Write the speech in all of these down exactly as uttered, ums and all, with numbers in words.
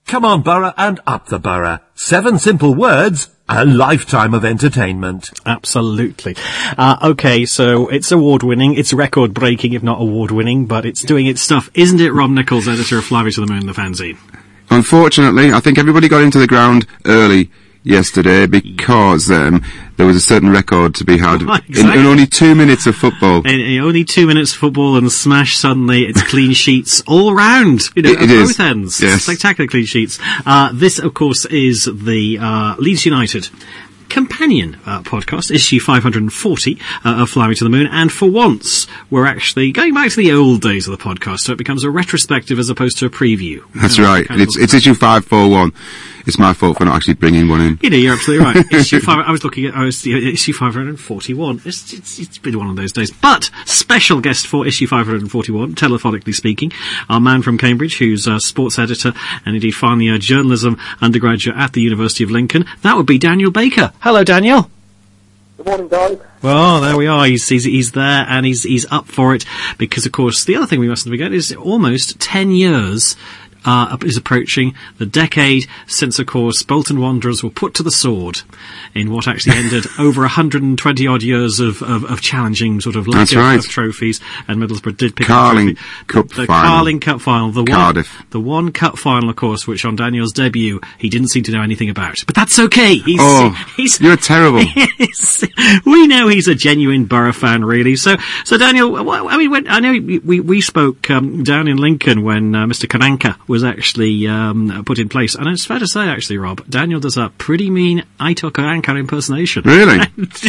Come on, Borough, and up the Borough. Seven simple words, a lifetime of entertainment. Absolutely. Uh, okay, so it's award-winning, it's record-breaking, if not award-winning, but it's doing its stuff. Isn't it, Rob Nichols, editor of Fly Me to the Moon, the fanzine? Unfortunately, I think everybody got into the ground early yesterday because um, there was a certain record to be had exactly. in, in only two minutes of football. In, in only two minutes of football, and smash suddenly, it's clean sheets all round, you know, it, at it both is. ends. Yes. Spectacular clean sheets. Uh, this, of course, is the uh, Leeds United companion uh, podcast, issue five hundred forty uh, of Fly Me to the Moon, and for once we're actually going back to the old days of the podcast, so it becomes a retrospective as opposed to a preview. That's you know, right. It's, it's issue five forty-one. It's my fault for not actually bringing one in. You know, you're absolutely right. issue five, I was looking at I was, uh, issue five hundred forty-one. It's, it's, it's been one of those days. But special guest for issue five hundred forty-one, telephonically speaking, our man from Cambridge, who's a sports editor and indeed finally a journalism undergraduate at the University of Lincoln. That would be Daniel Baker. Hello, Daniel. Good morning, guys. Well, there we are. He's, he's, he's there and he's, he's up for it because, of course, the other thing we mustn't forget is almost ten years Uh, is approaching the decade since, of course, Bolton Wanderers were put to the sword in what actually ended over one hundred twenty odd years of, of, of challenging sort of lack of, right. of trophies, and Middlesbrough did pick Carling up the, Cup the, the final. Carling Cup final, the Cardiff. one, the one cup final, of course, which on Daniel's debut he didn't seem to know anything about. But that's okay. He's, oh, he's, you're terrible. He's, we know he's a genuine Borough fan, really. So, so Daniel, I mean, when, I know we we spoke um, down in Lincoln when uh, Mister Karanka was actually Um, put in place, and it's fair to say, actually, Rob, Daniel does a pretty mean Aitor Karanka impersonation. Really?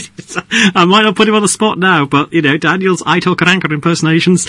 I might not put him on the spot now, but you know, Daniel's Aitor Karanka impersonations,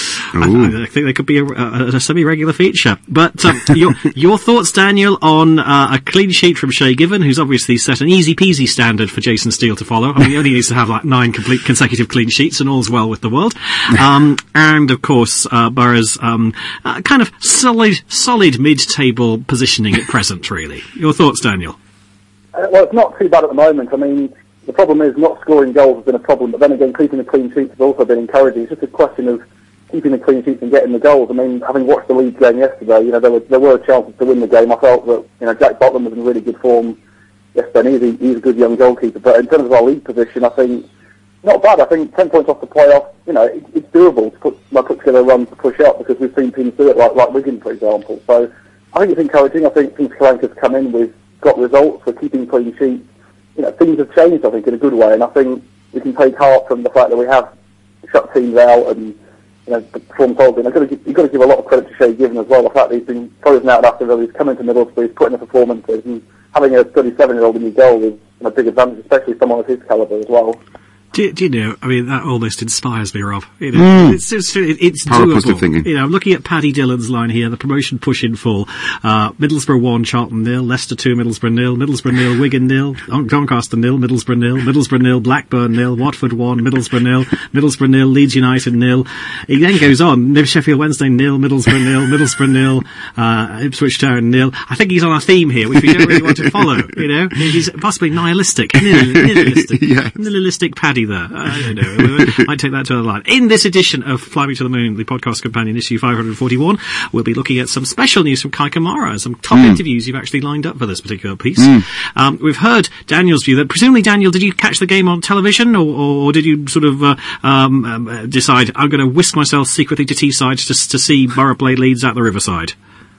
I, I think they could be a, a, a semi-regular feature. But um, your your thoughts, Daniel, on uh, a clean sheet from Shay Given, who's obviously set an easy-peasy standard for Jason Steele to follow. I mean, he only needs to have like nine complete consecutive clean sheets, and all's well with the world. Um, and of course, uh, Borough's um, uh, kind of solid, solid mid-table positioning at present. Really, your thoughts, Daniel? Uh, well, it's not too bad at the moment. I mean, the problem is not scoring goals has been a problem, but then again, keeping the clean sheets has also been encouraging. It's just a question of keeping the clean sheets and getting the goals. I mean, having watched the Leeds game yesterday, you know, there were there were chances to win the game. I felt that, you know, Jack Botland was in really good form yesterday. He's a, he's a good young goalkeeper, but in terms of our league position, I think not bad. I think ten points off the playoff, you know, it, it's doable to put like, put together a run to push up, because we've seen teams do it, like like Wigan, for example. So I think it's encouraging. I think since Karanka's come in, we've got results. We're keeping clean sheets. You know, things have changed, I think, in a good way, and I think we can take heart from the fact that we have shut teams out and, you know, performed solidly. And I've got to give, you've got to give a lot of credit to Shay Given as well. The fact that he's been frozen out after he's come into Middlesbrough, he's putting in performances, and having a thirty-seven-year-old in your goal is a big advantage, especially someone of his calibre as well. Do, do you know, I mean, that almost inspires me, Rob. You know, mm. It's, it's, it's positive doable. Thinking. You know, I'm looking at Paddy Dillon's line here, the promotion push in full. Uh, Middlesbrough one, Charlton nil, Leicester two, Middlesbrough nil, Middlesbrough nil, Wigan nil, Doncaster nil, Middlesbrough nil, Middlesbrough nil, Blackburn nil, Watford one, Middlesbrough nil, Middlesbrough nil, Leeds United nil. He then goes on, Sheffield Wednesday nil, Middlesbrough nil, Middlesbrough nil, uh, Ipswich Town nil. I think he's on a theme here, which we don't really want to follow, you know. He's possibly nihilistic, nihil- nihilistic, yes. nihilistic Paddy there. I don't know. Might take that to the line. In this edition of Fly Me to the Moon, the podcast companion, issue five hundred forty-one, we'll be looking at some special news from Kai Kamara and some top mm. interviews you've actually lined up for this particular piece. Mm. Um, we've heard Daniel's view that, presumably, Daniel, did you catch the game on television, or, or, or did you sort of uh, um, um, decide, I'm going to whisk myself secretly to Teesside to, to see Borough play Leeds at the Riverside?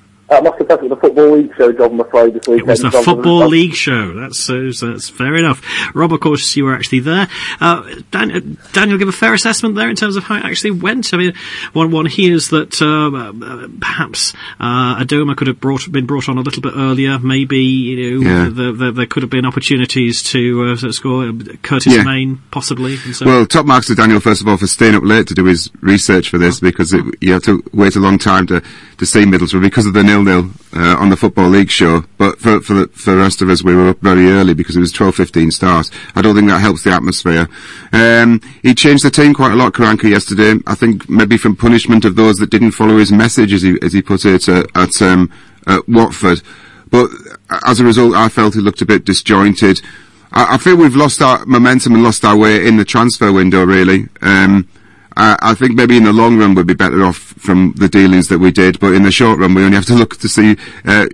I must confess it was the Football League show job, I'm afraid, this weekend. It was the Football League show. That's, uh, that's fair enough. Rob, of course, you were actually there. Uh, Dan, uh, Daniel, give a fair assessment there in terms of how it actually went. I mean, one, one hears that uh, uh, perhaps uh, Adoma could have brought, been brought on a little bit earlier. Maybe, you know, yeah. the, the, there could have been opportunities to uh, score. Curtis yeah. Main, possibly. And so well, top marks to Daniel, first of all, for staying up late to do his research for this, because it, you have to wait a long time to, to see Middlesbrough because of the nil-nil uh, on the Football League show. But for for the, for the rest of us, we were up very early because it was twelve fifteen start. I don't think that helps the atmosphere. Um, he changed the team quite a lot, Karanka, yesterday. I think maybe from punishment of those that didn't follow his message, as he as he put it, uh, at um, at Watford. But as a result, I felt he looked a bit disjointed. I, I feel we've lost our momentum and lost our way in the transfer window, really. Um, I, I think maybe in the long run we'd be better off from the dealings that we did, but in the short run we only have to look to see uh,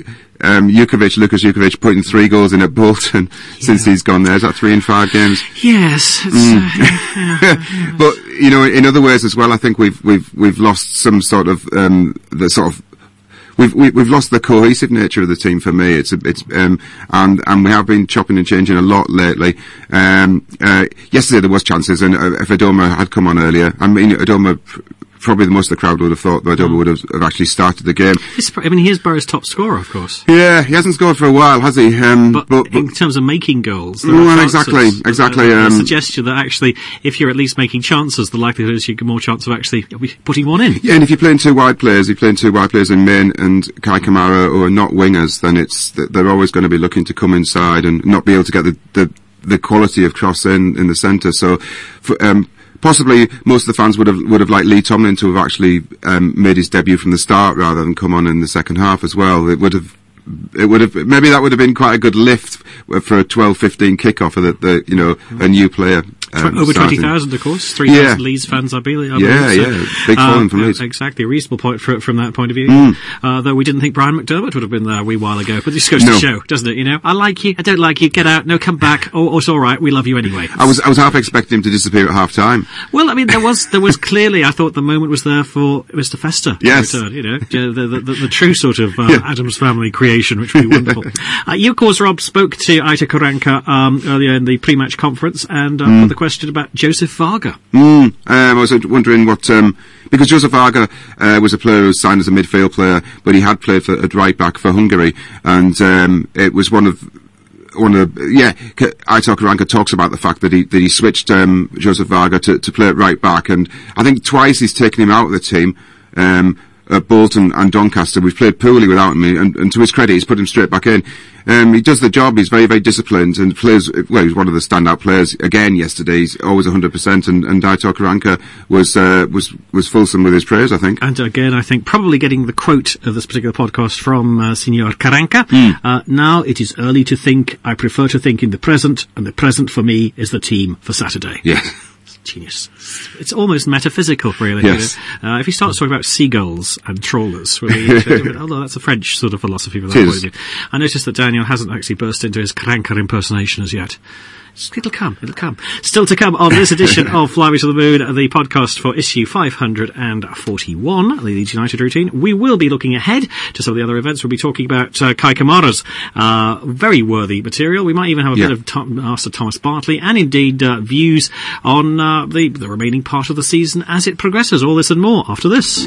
um, Jukovic, Lukas Jukovic, putting three goals in at Bolton yeah. since he's gone there. Is that three in five games? Yes. It's, mm. uh, yeah, yeah. But you know, in other ways as well, I think we've we've we've lost some sort of um, the sort of. We've we, we've lost the cohesive nature of the team for me. It's a, it's um and and we have been chopping and changing a lot lately. Um, uh, yesterday there was chances, and uh, if Adoma had come on earlier, I mean Adoma. Probably the most of the crowd would have thought that Adoma would have, have actually started the game. I mean, he is Borough's top scorer, of course. Yeah, he hasn't scored for a while, has he? Um, but, but, but in terms of making goals, there well, are exactly, exactly. Uh, um, a suggestion that actually, if you're at least making chances, the likelihood is you get more chance of actually putting one in. Yeah, and if you're playing two wide players, you're playing two wide players in Main and Kai Kamara, who are not wingers, then it's they're always going to be looking to come inside and not be able to get the the, the quality of cross in in the centre. So. For, um, Possibly most of the fans would have would have liked Lee Tomlin to have actually um, made his debut from the start rather than come on in the second half as well. It would have, it would have maybe that would have been quite a good lift for a twelve fifteen kickoff for the, the you know a new player. Um, Over twenty thousand, of course. three thousand yeah. Leeds fans, I believe. I yeah, believe, so. yeah. Big falling uh, from Leeds. Exactly. A reasonable point for, from that point of view. Mm. Uh, though we didn't think Brian McDermott would have been there a wee while ago. But this goes no. to show, doesn't it? You know, I like you, I don't like you, get out, no, come back, or, or it's alright, we love you anyway. I was I was half expecting him to disappear at half time. Well, I mean, there was there was clearly, I thought the moment was there for Mister Fester. Yes. Return, you know, the, the, the, the true sort of uh, yeah. Addams Family creation, which would be wonderful. uh, you, of course, Rob, spoke to Aitor Karanka um, earlier in the pre-match conference and uh, mm. put the question about Joseph Varga. Mm, um, I was wondering what, um, because Joseph Varga uh, was a player who was signed as a midfield player, but he had played for, at right back for Hungary, and um, it was one of one of the, yeah, Aitor Karanka talks about the fact that he that he switched um, Joseph Varga to, to play at right back, and I think twice he's taken him out of the team. Um, at Bolton and Doncaster, we've played poorly without him, and, and to his credit, he's put him straight back in. Um, he does the job. He's very, very disciplined and plays. Well, he's one of the standout players again yesterday. He's always one hundred percent, and, and Aitor Karanka was uh, was was fulsome with his praise, I think. And again, I think probably getting the quote of this particular podcast from uh, Signor Karanka. Mm. Uh, now it is early to think. I prefer to think in the present, and the present for me is the team for Saturday. Yeah. Genius. It's almost metaphysical, really. Yes. You know? uh, if he starts talking about seagulls and trawlers, really, although that's a French sort of philosophy from that point of view. I noticed that Daniel hasn't actually burst into his Karanka impersonation as yet. It'll come, it'll come. Still to come on this edition of Fly Me to the Moon, the podcast for issue five hundred forty-one, the Leeds United routine. We will be looking ahead to some of the other events. We'll be talking about uh, Kai Kamara's uh, very worthy material. We might even have a yeah. bit of Tom, Master Thomas Bartley, and indeed uh, views on uh, the, the remaining part of the season as it progresses. All this and more after this.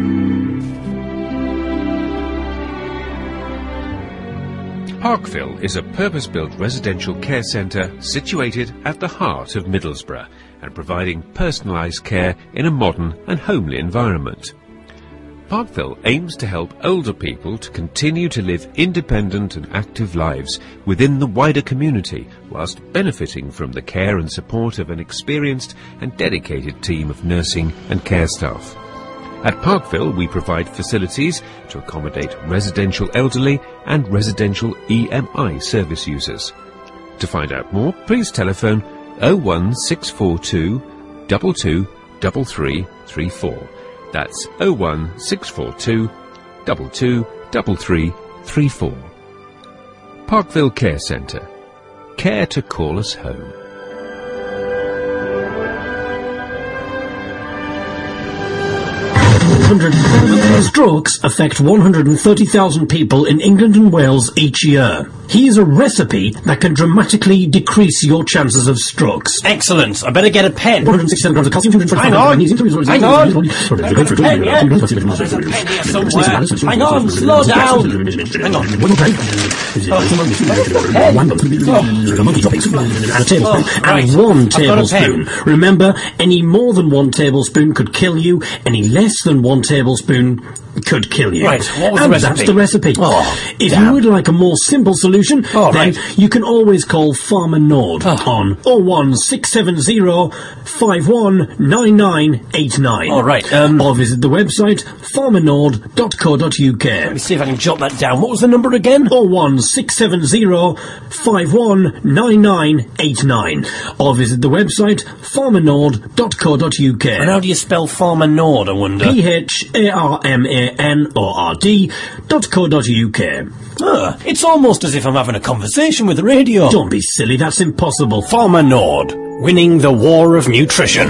Parkville is a purpose-built residential care centre situated at the heart of Middlesbrough and providing personalised care in a modern and homely environment. Parkville aims to help older people to continue to live independent and active lives within the wider community whilst benefiting from the care and support of an experienced and dedicated team of nursing and care staff. At Parkville, we provide facilities to accommodate residential elderly and residential E M I service users. To find out more, please telephone oh one six four two, two two three three three four. That's oh one six four two, two two three three three four. Parkville Care Centre. Care to call us home. Strokes affect one hundred thirty thousand people in England and Wales each year. Here's a recipe that can dramatically decrease your chances of strokes. Excellent. I better get a pen. one hundred sixty-seven grams of calcium. Hang on. Hang on. I've got a pen, yeah. I've got a pen here somewhere. Hang on. Slow down. Hang on. And a tablespoon. And one tablespoon. Remember, any more than one tablespoon could kill you. Any less than one tablespoon could kill you. Right, what was and the recipe? That's the recipe. Oh, if damn. you would like a more simple solution, oh, then right. you can always call Farmer Nord oh. on oh one six seven oh, five one nine nine eight nine. All right. Um, or visit the website farmer nord dot co dot uk. Let me see if I can jot that down. What was the number again? oh one six seven oh, five one nine nine eight nine. Or visit the website farmer nord dot co dot uk. And how do you spell Farmer Nord, I wonder? P H H A R M A N O R D dot co dot U K. Ah, it's almost as if I'm having a conversation with the radio. Don't be silly, that's impossible. Farmer Nord, winning the war of nutrition.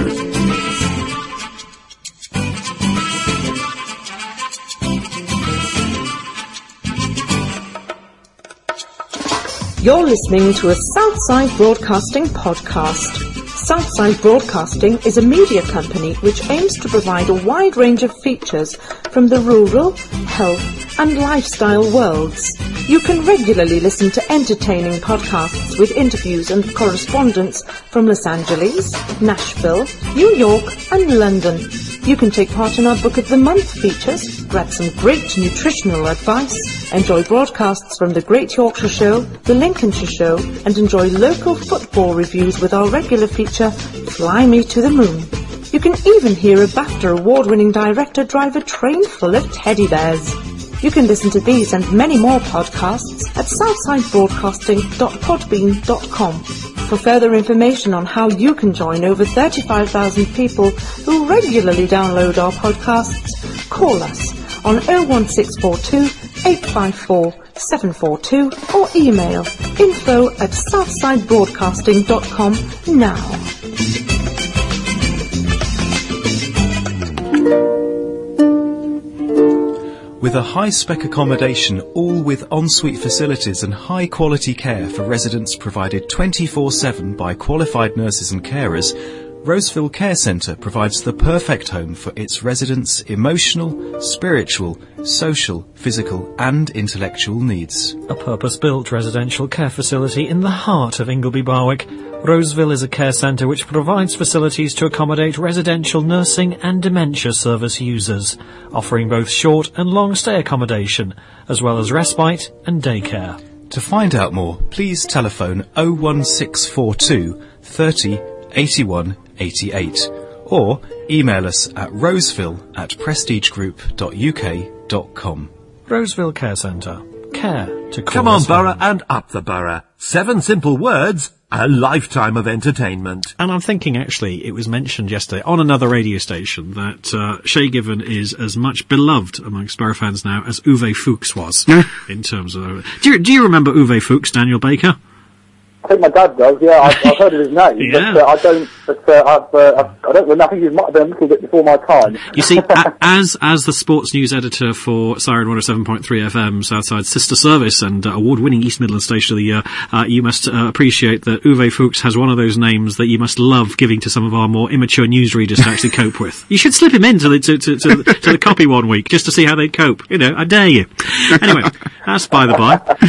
You're listening to a Southside Broadcasting podcast. Southside Broadcasting is a media company which aims to provide a wide range of features from the rural, health and lifestyle worlds. You can regularly listen to entertaining podcasts with interviews and correspondence from Los Angeles, Nashville, New York and London. You can take part in our Book of the Month features, grab some great nutritional advice, enjoy broadcasts from the Great Yorkshire Show, the Lincolnshire Show, and enjoy local football reviews with our regular feature, Fly Me to the Moon. You can even hear a BAFTA award-winning director drive a train full of teddy bears. You can listen to these and many more podcasts at southside broadcasting dot podbean dot com. For further information on how you can join over thirty-five thousand people who regularly download our podcasts, call us on oh one six four two, eight five four, seven four two or email info at southside broadcasting dot com now. With a high-spec accommodation, all with ensuite facilities and high-quality care for residents provided twenty-four seven by qualified nurses and carers, Roseville Care Centre provides the perfect home for its residents' emotional, spiritual, social, physical and intellectual needs. A purpose-built residential care facility in the heart of Ingleby Barwick, Roseville is a care centre which provides facilities to accommodate residential nursing and dementia service users, offering both short and long stay accommodation, as well as respite and daycare. To find out more, please telephone oh one six four two, thirty, eighty-one, eighty-eight or email us at roseville at prestigegroup dot u k dot com. Roseville Care Centre. Care to call Come on, us home. Borough, and up the Borough. Seven simple words, a lifetime of entertainment. And I'm thinking, actually, it was mentioned yesterday on another radio station that uh, Shay Given is as much beloved amongst Borough fans now as Uwe Fuchs was in terms of... Do you, do you remember Uwe Fuchs, Daniel Baker? I think my dad does, yeah, I've, I've heard of his name, Yeah. but uh, I don't, but, uh, I've, uh, I've, I don't, I think he might have been a little bit before my time. You see, a, as as the sports news editor for Siren one oh seven point three F M, Southside's sister service and uh, award-winning East Midlands Station of the Year, uh, you must uh, appreciate that Uwe Fuchs has one of those names that you must love giving to some of our more immature newsreaders to actually cope with. You should slip him into the, to, to, to, to the copy one week just to see how they'd cope. You know, I dare you. Anyway, that's by the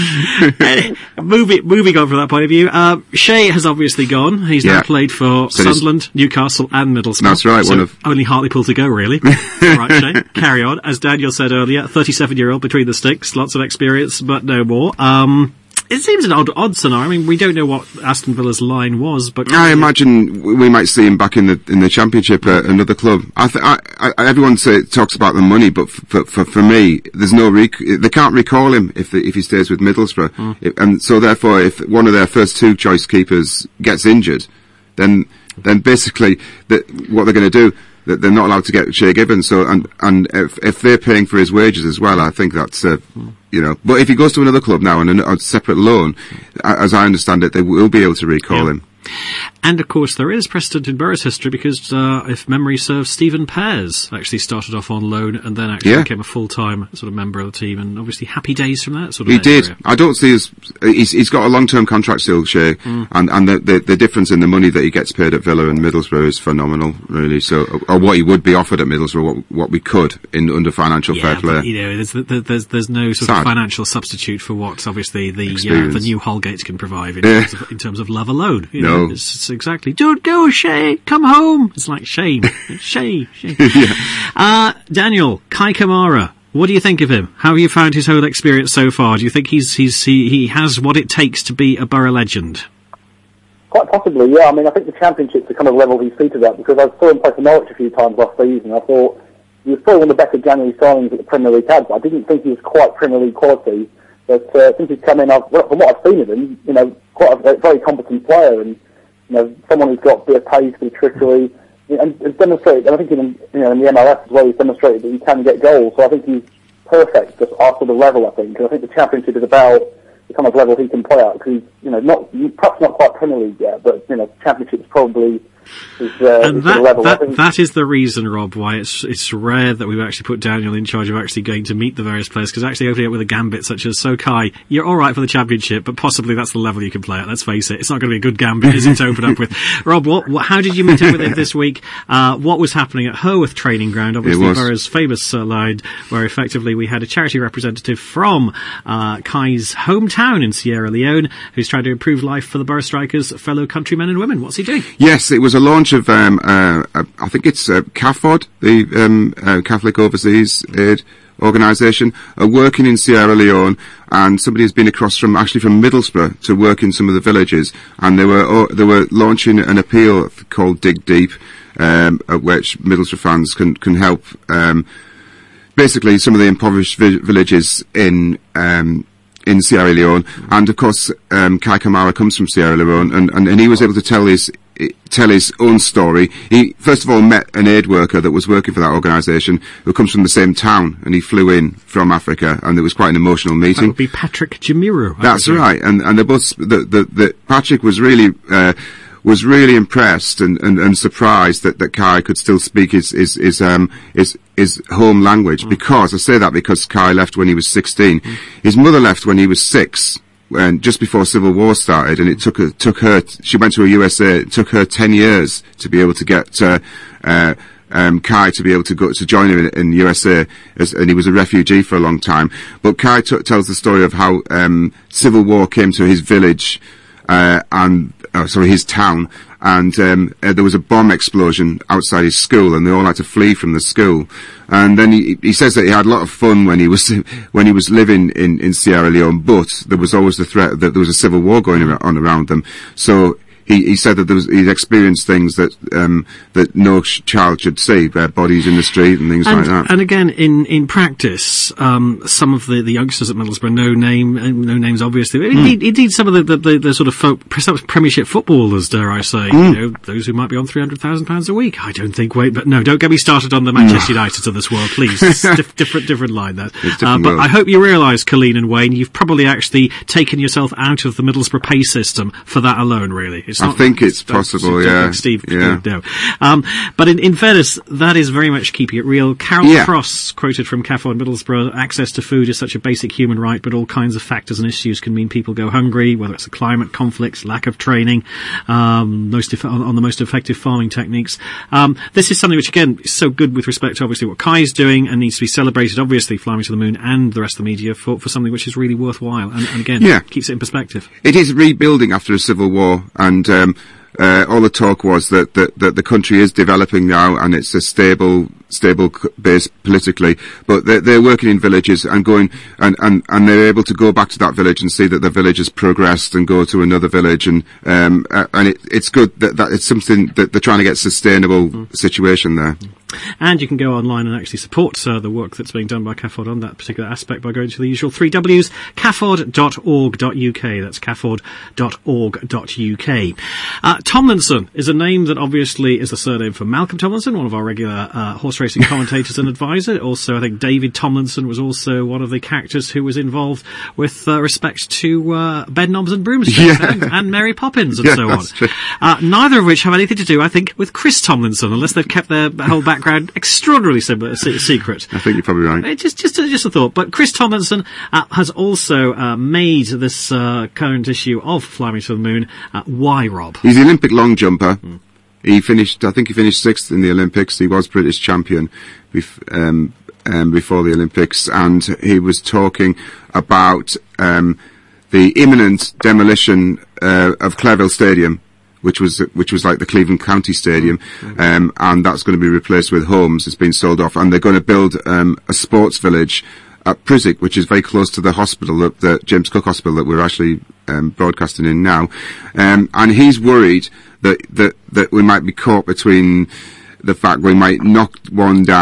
by. uh, moving, moving on from that point of view, uh, Shay has obviously gone. He's Yeah. now played for So Sunderland, Newcastle and Middlesbrough. That's right, So one of- only Hartlepool to go, really. All right, Shay, carry on. As Daniel said earlier, thirty-seven-year-old between the sticks, lots of experience, but no more. Um, it seems an odd, odd scenario. I mean, we don't know what Aston Villa's line was, but I imagine we might see him back in the in the Championship at another club. I, th- I, I everyone say, talks about the money, but for for, for me, there's no rec- they can't recall him if they, if he stays with Middlesbrough, Mm. If- and so therefore, if one of their first two choice keepers gets injured, then then basically the, what they're going to do. That they're not allowed to get Shay Given, so and and if, if they're paying for his wages as well, I think that's uh, you know. But if he goes to another club now on a, a separate loan, as I understand it, they will be able to recall Yeah. him. And, of course, there is precedent in Borough's history because, uh, if memory serves, Stephen Pears actually started off on loan and then actually Yeah. became a full-time sort of member of the team, and obviously happy days from that sort of He did. area. I don't see his. He's, he's got a long-term contract still, Shay, Mm. and and the, the the difference in the money that he gets paid at Villa and Middlesbrough is phenomenal, really. So, or what he would be offered at Middlesbrough, what, what we could in under financial Yeah, fair but, play. you know, there's, there's, there's no sort Sad. of financial substitute for what obviously the uh, Experience. the new Holgate can provide in, Yeah. terms, of, in terms of love alone. You No. know, it's, it's exactly, don't go, Shay, come home. It's like shame, Shay, Shay. Uh, Daniel, Kai Kamara. What do you think of him? How have you found his whole experience so far? Do you think he's he's he, he has what it takes to be a Borough legend? Quite possibly, yeah. I mean, I think the Championship's the kind of level he's seated at, because I saw him play for Norwich a few times last season. I thought he was probably one of the better January signings that the Premier League had, but I didn't think he was quite Premier League quality. But uh, since he's come in, I've, well, from what I've seen of him, you know, quite a very competent player, and you know, someone who's got a bit of pace, bit of trickery, and it's demonstrated, and I think in, you know, in the M L S as well, he's demonstrated that he can get goals. So I think he's perfect just after the level, I think. Because I think the Championship is about the kind of level he can play at. Because he's, you know, not, perhaps not quite Premier League yet, but, you know, Championship's probably his, uh, and his that, level. that, I think, that is the reason, Rob, why it's it's rare that we've actually put Daniel in charge of actually going to meet the various players, because actually opening up with a gambit such as, so Kai, you're alright for the Championship, but possibly that's the level you can play at, let's face it. It's not going to be a good gambit, is it, to open up with? Rob, what, what, how did you meet up with him this week? Uh, what was happening at Herworth Training Ground, obviously Borough's famous uh, line, where effectively we had a charity representative from uh, Kai's hometown in Sierra Leone, who's trying to improve life for the Borough Strikers' fellow countrymen and women. What's he doing? Yes, it was a launch of um, Uh, I think it's uh, C A F O D, the um, uh, Catholic Overseas Aid Organisation, uh, working in Sierra Leone, and somebody has been across from, actually from Middlesbrough, to work in some of the villages, and they were oh, they were launching an appeal called Dig Deep, um, at which Middlesbrough fans can can help um, basically some of the impoverished vi- villages in um, in Sierra Leone, and of course um, Kai Kamara comes from Sierra Leone, and, and, and he was able to tell his tell his own story. He first of all met an aid worker that was working for that organisation who comes from the same town, and he flew in from Africa, and it was quite an emotional meeting. That would be Patrick Jamiru. That's right, and and they both the the, the Patrick was really uh, was really impressed and, and, and surprised that, that Kai could still speak his his his um his his home language, mm. because I say that because Kai left when he was sixteen. Mm. His mother left when he was six. And just before Civil War started, and it took her, took her, she went to a U S A, it took her ten years to be able to get, uh, uh, um, Kai to be able to go, to join him in, in U S A, as, and he was a refugee for a long time. But Kai t- tells the story of how, um, Civil War came to his village, uh, and, oh, sorry, his town, and um, uh, there was a bomb explosion outside his school, and they all had to flee from the school. And then he, he says that he had a lot of fun when he was when he was living in, in Sierra Leone, but there was always the threat that there was a civil war going on around them. So he, he said that there was, he'd experienced things that um, that no sh- child should see, uh, bodies in the street and things and, like that. And again, in in practice, um, some of the, the youngsters at Middlesbrough, no name, no names obviously, but indeed, mm. indeed some of the, the, the, the sort of folk, Premiership footballers, dare I say, mm. you know, those who might be on three hundred thousand pounds a week. I don't think, wait, but no, don't get me started on the Manchester United of this world, please. It's dif- different, different line that. Uh, but world. I hope you realise, Colleen and Wayne, you've probably actually taken yourself out of the Middlesbrough pay system for that alone, really. It's not, I think it's possible, yeah. Steve, yeah. no. Um, but in, in fairness, that is very much keeping it real. Carol yeah. Cross, quoted from C A F O in Middlesbrough, access to food is such a basic human right, but all kinds of factors and issues can mean people go hungry, whether it's the climate, conflicts, lack of training, um, most eff- on, on the most effective farming techniques. Um, this is something which, again, is so good with respect to obviously what Kai is doing and needs to be celebrated, obviously, Flying to the Moon and the rest of the media for, for something which is really worthwhile and, and again, yeah. keeps it in perspective. It is rebuilding after a civil war, and um, Uh, all the talk was that, that, that the country is developing now, and it's a stable, stable base politically. But they're, they're working in villages and going, and, and, and they're able to go back to that village and see that the village has progressed and go to another village. And, um, uh, and it, it's good that, that it's something that they're trying to get sustainable mm. situation there. And you can go online and actually support uh, the work that's being done by C A F O D on that particular aspect by going to the usual three W's, C A F O D dot org dot U K. That's C A F O D dot org dot U K. Uh, Tomlinson is a name that obviously is the surname for Malcolm Tomlinson, one of our regular uh, horse racing commentators and advisor. Also, I think David Tomlinson was also one of the characters who was involved with uh, respect to uh, Bedknobs and Broomsticks yeah. and, and Mary Poppins and yeah, so on. Uh, neither of which have anything to do, I think, with Chris Tomlinson, unless they've kept their whole back background extraordinarily similar, secret. I think you're probably right. Just, just, just a thought. But Chris Tomlinson uh, has also uh, made this uh, current issue of Fly Me to the Moon. Uh, why, Rob? He's the Olympic long jumper. Mm. He finished, I think he finished sixth in the Olympics. He was British champion bef- um, um, before the Olympics, and he was talking about um, the imminent demolition uh, of Clareville Stadium, which was which was like the Cleveland County Stadium, mm-hmm. um, and that's going to be replaced with homes. It's been sold off, and they're going to build um, a sports village at Prisick, which is very close to the hospital, the, the James Cook Hospital that we're actually um, broadcasting in now. Um, and he's worried that, that that we might be caught between the fact we might knock one down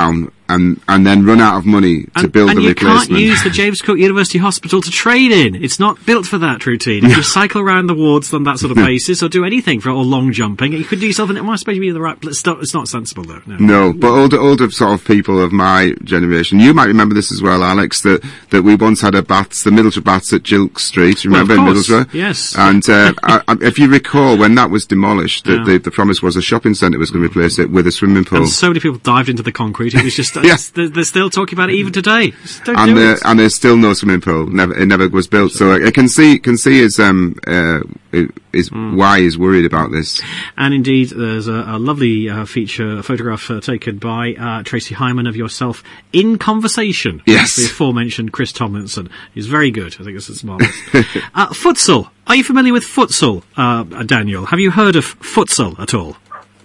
and and then run out of money to and, build and a you replacement. can't use the James Cook University Hospital to train in. It's not built for that routine. If you cycle around the wards on that sort of basis, or do anything for or long jumping, you could do yourself. And it might be the right. It's not, it's not sensible though. No. No, but older older sort of people of my generation, you might remember this as well, Alex. That that we once had a Baths, the Middlesbrough Baths at Gilk Street. You remember well, in Middlesbrough? Yes. And uh, I, I, if you recall, when that was demolished, Yeah. the, the the promise was a shopping centre was going to replace it with a swimming pool. And so many people dived into the concrete. It was just. Yeah. they're, they're still talking about it even today. Just don't And, do uh, it. and there's still no swimming pool. Never, it never was built. So I, I can see, can see his, um, uh, is Mm. why he's worried about this. And indeed, there's a, a lovely uh, feature, a photograph uh, taken by uh, Tracy Hyman of yourself in conversation. Yes. With the aforementioned Chris Tomlinson. He's very good. I think this is marvellous. uh, futsal. Are you familiar with futsal, uh, Daniel? Have you heard of futsal at all?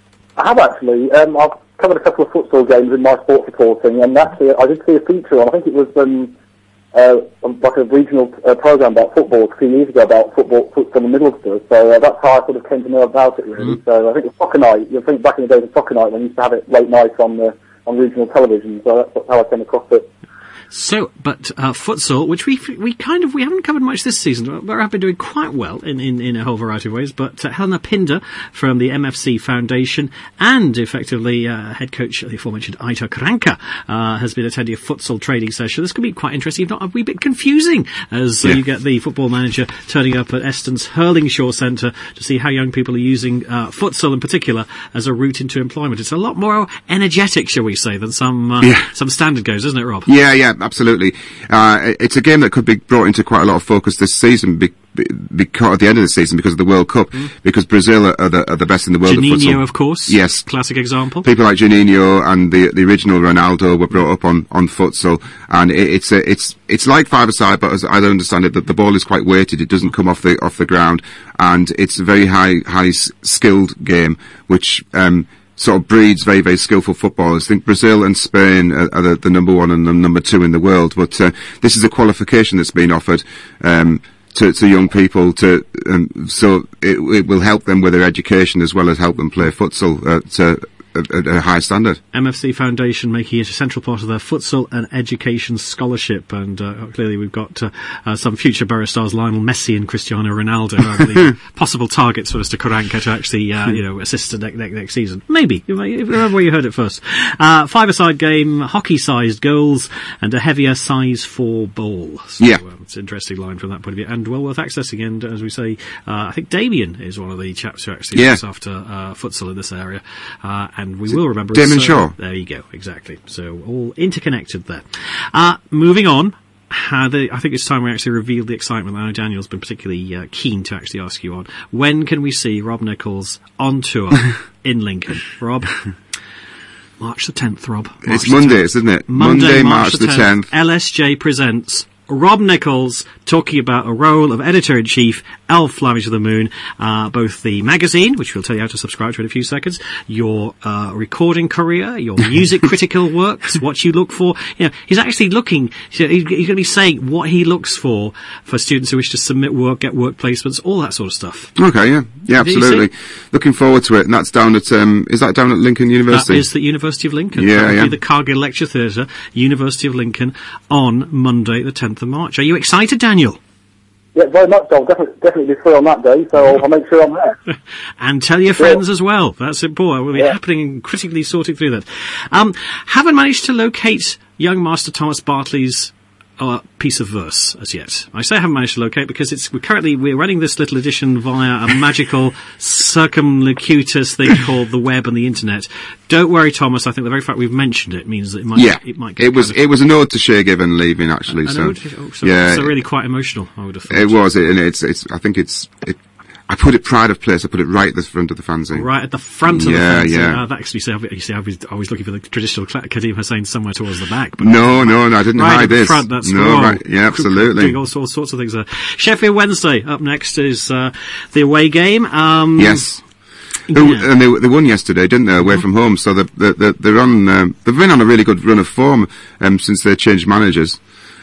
I have actually. Um, I've covered a couple of futsal games in my sports reporting, and actually I did see a feature on, I think it was um, uh, like a regional uh, programme about football a few years ago about football, futsal in Middlesbrough, so uh, that's how I sort of came to know about it really. Mm. So I think it was Soccer Night, you think back in the days of Soccer Night when we used to have it late night on the, on regional television, so that's how I came across it. So, but uh, futsal, which we we kind of we haven't covered much this season, but have been doing quite well in, in, in a whole variety of ways. But uh, Helena Pinder from the M F C Foundation and effectively uh, head coach, the aforementioned Aitor Karanka, uh, has been attending a futsal training session. This could be quite interesting, if not a wee bit confusing, as uh, Yeah. you get the football manager turning up at Eston's Hurlingshaw Centre to see how young people are using uh, futsal in particular as a route into employment. It's a lot more energetic, shall we say, than some uh, Yeah. some standard goes, isn't it, Rob? Yeah, yeah, absolutely. Uh, it's a game that could be brought into quite a lot of focus this season be, be, because at the end of the season because of the World Cup, mm. because Brazil are, are, the, are the best in the world at Juninho, futsal. of course. Yes. Classic example. People like Juninho and the the original Ronaldo were brought up on, on futsal, and it, it's a, it's it's like five-a-side, but as I understand it, the, the ball is quite weighted. It doesn't come off the off the ground, and it's a very high high skilled game, which um, sort of breeds very, very skillful footballers. I think Brazil and Spain are, are the, the number one and the number two in the world, but uh, this is a qualification that's been offered um, to, to young people, to um, so it, it will help them with their education as well as help them play futsal at, uh, at a high standard. M F C Foundation making it a central part of their futsal and education scholarship, and uh, clearly we've got uh, uh, some future Borough stars, Lionel Messi and Cristiano Ronaldo, are the possible targets for Mister Karanka to actually uh, you know, assist next, next, next season. Maybe. You may, remember where you heard it first. Uh, five-a-side game, hockey-sized goals, and a heavier size four ball. So, yeah. Uh, it's an interesting line from that point of view, and well worth accessing. And as we say, uh, I think Damien is one of the chaps who actually yeah. looks after uh, futsal in this area, uh, and we will remember Damon it's, uh, Shaw. There you go, exactly. So all interconnected there. Uh, moving on. How the, I think it's time we actually reveal the excitement. I know Daniel's been particularly uh, keen to actually ask you on. When can we see Rob Nichols on tour in Lincoln? Rob? March the tenth, Rob. March It's the Mondays, tenth. isn't it? Monday, Monday March, March the the tenth. tenth. L S J presents Rob Nichols talking about a role of editor-in-chief, Elf Flying to the Moon, uh, both the magazine, which we'll tell you how to subscribe to in a few seconds, your uh, recording career, your music critical works, what you look for. You know, he's actually looking, he's going to be saying what he looks for for students who wish to submit work, get work placements, all that sort of stuff. Okay, yeah. Yeah, Did you absolutely. Looking forward to it, and that's down at, um, is that down at Lincoln University? That is the University of Lincoln. Yeah, That will yeah. be the Cargill Lecture Theatre, University of Lincoln, on Monday the tenth of March. Are you excited, Daniel? Yeah, very much. I'll definitely, definitely be free on that day, so I'll, I'll make sure I'm there. And tell your friends as well. That's important. We'll be Yeah. happening and critically sorting through that. Um, haven't managed to locate young Master Thomas Bartley's uh, piece of verse as yet. I say I haven't managed to locate because it's we're currently we're running this little edition via a magical circumlocutus thing called the web and the internet. Don't worry, Thomas. I think the very fact we've mentioned it means that it might Yeah, it might get it was kind of it was an ode to Shea Given leaving actually. an so ode? Oh, so, yeah, so really quite emotional. I would have thought. it was, and it's it's. I think it's. It, I put it pride of place. I put it right at the front of the fanzine. Right at the front of Yeah, the fanzine. yeah. Uh, that actually, see, you see, I was, I was looking for the traditional Cla- Kadeem Hussain somewhere towards the back. But No, no, no, I didn't right hide at the this. front, that's no, wrong. right, yeah, absolutely. Doing all, all sorts of things there. Sheffield Wednesday up next is uh, the away game. Um, Yes. yeah. Who- And they, they won yesterday, didn't they, away from home? So they're, they're, they're on. Um, they've been on a really good run of form um, since they changed managers.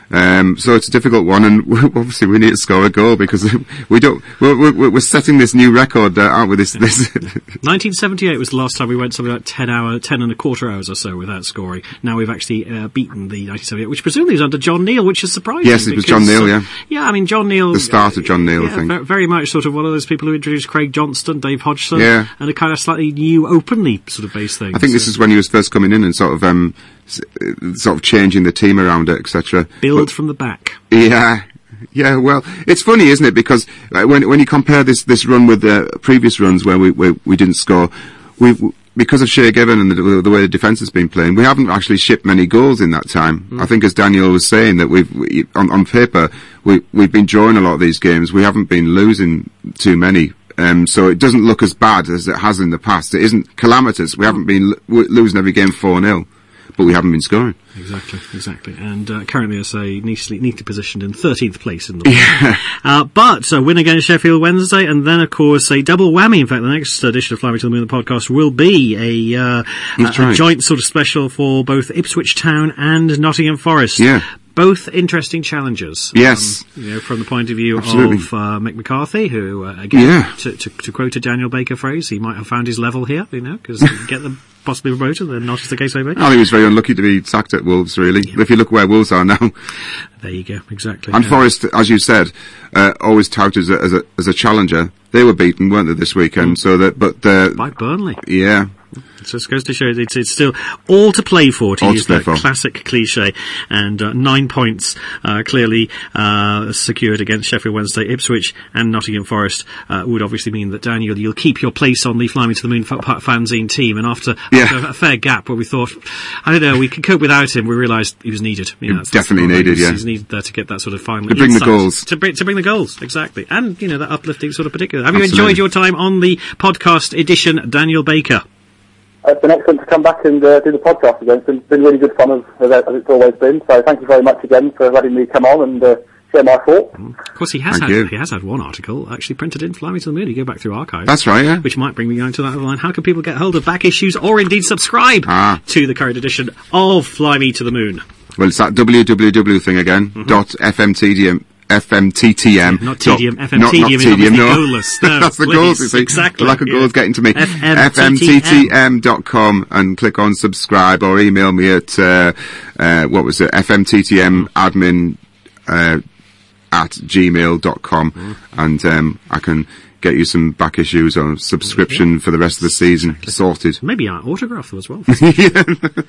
Um, so it's a difficult one, and obviously we need to score a goal because we don't. We're, we're, we're setting this new record, uh, aren't we? This, this. nineteen seventy-eight was the last time we went something like ten hour, ten and a quarter hours or so without scoring. Now we've actually uh, beaten the nineteen seventy-eight, which presumably was under John Neal, which is surprising. Yes, it was John Neal. Yeah. Uh, yeah, I mean John Neal. The start of John Neal, yeah, I think. Very much sort of one of those people who introduced Craig Johnston, Dave Hodgson, yeah. and a kind of slightly new, openly sort of based thing. I think so. this is when he was first coming in and sort of, um, s- sort of changing the team around it, et cetera. Build but, from the back. Yeah. Yeah, well, it's funny, isn't it? Because uh, when when you compare this this run with the previous runs where we where we didn't score, we because of Shay Given and the, the way the defence has been playing, we haven't actually shipped many goals in that time. Mm. I think, as Daniel was saying, that we've we, on, on paper we we've been drawing a lot of these games. We haven't been losing too many. Um, so it doesn't look as bad as it has in the past. It isn't calamitous. We haven't been lo- losing every game four nil. But we haven't been scoring. Exactly, exactly. And uh, currently, I say, neatly, neatly positioned in thirteenth place in the league. Yeah. Uh, but, so win against Sheffield Wednesday, and then, of course, a double whammy. In fact, the next edition of Fly Me to the Moon, the podcast, will be a, uh, a, a joint sort of special for both Ipswich Town and Nottingham Forest. Yeah. Both interesting challenges. Yes. Um, you know, from the point of view Absolutely. of uh, Mick McCarthy, who, uh, again, yeah. to, to, to quote a Daniel Baker phrase, he might have found his level here, you know, because get them possibly promoted, then not as the case may be. I think he was very unlucky to be sacked at Wolves, really. Yeah. If you look where Wolves are now. There you go, exactly. And yeah. Forest, as you said, uh, always touted as a, as a as a challenger. They were beaten, weren't they, this weekend? Mm. So that, but uh, by Burnley. Yeah. So it goes to show it's, it's still all to play for, to all use to that for. classic cliche. And uh, nine points uh, clearly uh, secured against Sheffield Wednesday, Ipswich and Nottingham Forest uh, would obviously mean that, Daniel, you'll keep your place on the Fly Me to the Moon f- fanzine team. And after, yeah. after a fair gap where we thought, I don't know, we could cope without him, we realised he was needed. You know, that's, definitely that's needed, he's, yeah. He's needed there to get that sort of final To bring insight, the goals. To bring, to bring the goals, exactly. And, you know, that uplifting sort of particular. Have Absolutely. you enjoyed your time on the podcast edition, Daniel Baker? It's been excellent to come back and uh, do the podcast again. It's been, been really good fun, as, as it's always been. So thank you very much again for letting me come on and uh, share my thoughts. Of course, he has Thank had you. he has had one article actually printed in Fly Me to the Moon. You go back through archives. That's right, yeah. Which might bring me down to that other line. How can people get hold of back issues or indeed subscribe ah. to the current edition of Fly Me to the Moon? Well, it's that W W W thing again. Mm-hmm. Dot F M T D M. F M T T M. Not tedium. Dot, F M not, tedium not is tedium, no. goalless. No, That's the please, goals, you see. Exactly. The lack of yeah. goals getting to me. F M T T M dot com and click on subscribe or email me at, uh, uh, what was it? F M T T M admin, uh, at gmail dot com mm. and, um, I can get you some back issues or subscription yeah. for the rest of the season sorted. Maybe I autograph them as well. yeah.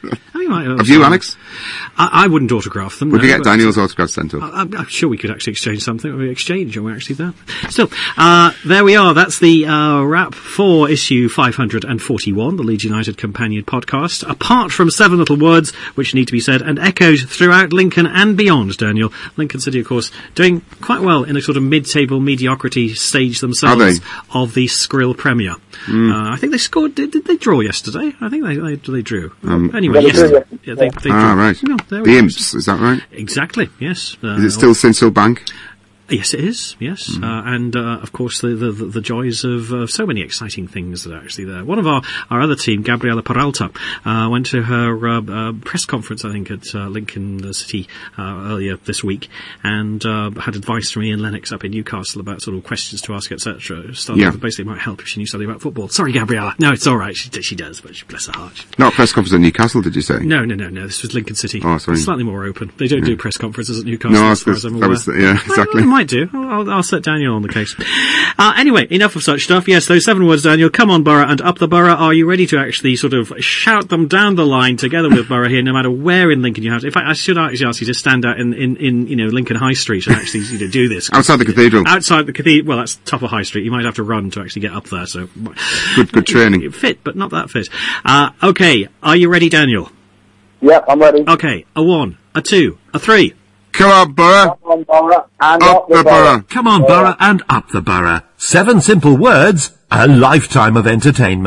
I might, uh, Have you, Alex? I, I wouldn't autograph them. We no, could get Daniel's autograph sent up. I, I'm sure we could actually exchange something. We exchange, and we're actually there. Still, uh, there we are. That's the uh, wrap for issue five hundred forty-one, the Leeds United Companion podcast. Apart from seven little words which need to be said and echoed throughout Lincoln and beyond, Daniel. Lincoln City, of course, doing quite well in a sort of mid-table mediocrity stage themselves of the Skrill Premier. Mm. Uh, I think they scored. Did, did they draw yesterday? I think they they, they drew. Um, anyway, yes, yeah, yeah, they, they ah, drew. right. No, the Imps, is that right? Exactly. Yes. Uh, is it still Sinsel Bank? Yes, it is. Yes, mm. uh, and uh, of course the, the the joys of uh, so many exciting things that are actually there. One of our, our other team, Gabriela Peralta, uh, went to her uh, uh, press conference, I think, at uh, Lincoln City uh, earlier this week, and uh, had advice from Ian Lennox up in Newcastle about sort of questions to ask, et cetera. Yeah. Basically, it might help if she knew something about football. Sorry, Gabriela. No, it's all right. She she does, but she, bless her heart. Not a press conference at Newcastle, did you say? No, no, no, no. This was Lincoln City. Oh, sorry. It's slightly more open. They don't yeah. do press conferences at Newcastle. No, as far as I'm aware. Was the, yeah, exactly. I, I might do. I'll, I'll set Daniel on the case. Uh, anyway, enough of such stuff. Yes, those seven words, Daniel. Come on, Borough, and up the Borough. Are you ready to actually sort of shout them down the line together with Borough here, no matter where in Lincoln you have? In fact, I should actually ask you to stand out in, in, in you know, Lincoln High Street and actually you know, do this. Outside the cathedral. Outside the cathedral. Well, that's top of High Street. You might have to run to actually get up there. So good, good training. Fit, but not that fit. Uh, okay, are you ready, Daniel? Yeah, I'm ready. Okay, a one, a two, a three. Come on, Borough. Come on, Borough. And up, up the, the borough. borough. Come on, Borough, and up the Borough. Seven simple words, a lifetime of entertainment.